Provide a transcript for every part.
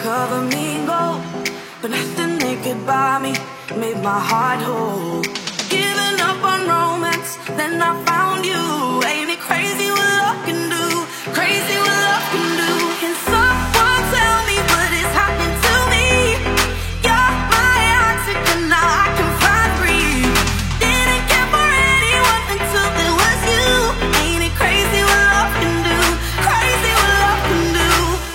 cover me in gold, but nothing they could buy me made my heart whole. Giving up on romance, then I found you. Ain't it crazy what love can do? Crazy what love can do. Can someone tell me what is happening to me? You're my oxygen, now I can find breathe. Didn't care for anyone until it was you. Ain't it crazy what love can do? Crazy what love can do.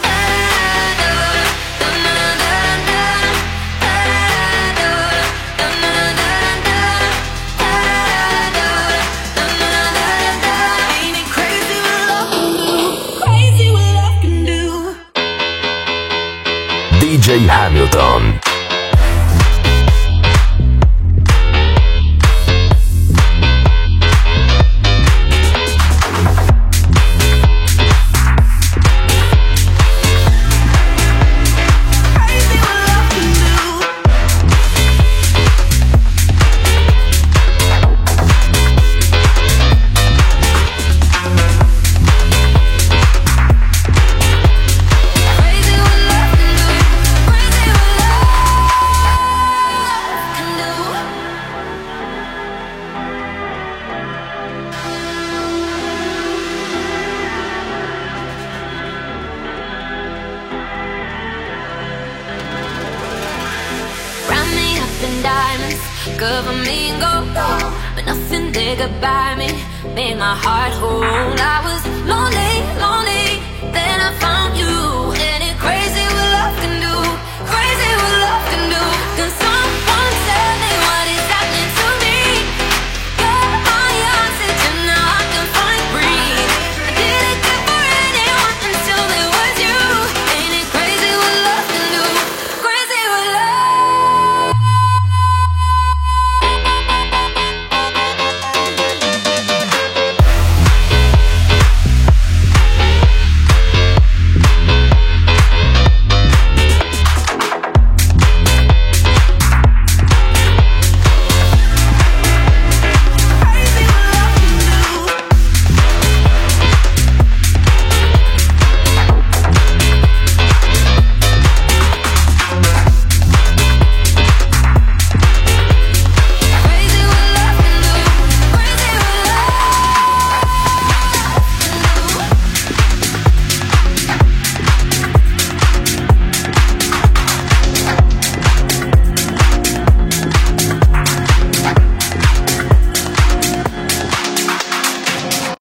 Ain't it crazy what love can do? Crazy what love can do. DJ Hamilton. Crazy what love can do. Crazy what love can do. Crazy what love can do. Round me up in diamonds, cover me in gold, but nothing they could buy me made my heart whole. I was lonely, lonely, then I found